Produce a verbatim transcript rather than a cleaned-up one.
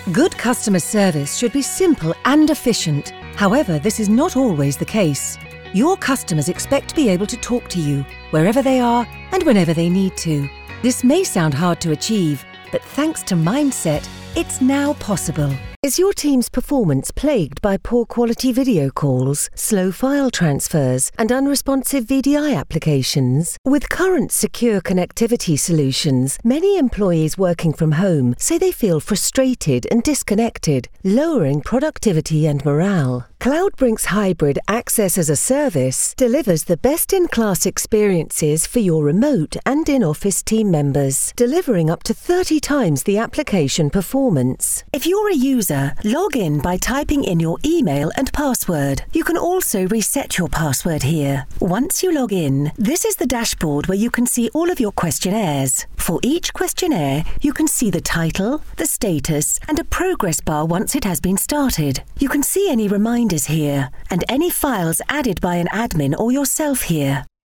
Good customer service should be simple and efficient. However, this is not always the case. Your customers expect to be able to talk to you wherever they are and whenever they need to. This may sound hard to achieve, but thanks to Mindset, it's now possible. Is your team's performance plagued by poor quality video calls, slow file transfers, and unresponsive V D I applications? With current secure connectivity solutions, many employees working from home say they feel frustrated and disconnected, lowering productivity and morale. CloudBrink's hybrid Access as a Service delivers the best-in-class experiences for your remote and in-office team members, delivering up to thirty times the application performance. If you're a user, log in by typing in your email and password. You can also reset your password here. Once you log in, this is the dashboard where you can see all of your questionnaires. For each questionnaire, you can see the title, the status, and a progress bar once it has been started. You can see any reminders here, and any files added by an admin or yourself here.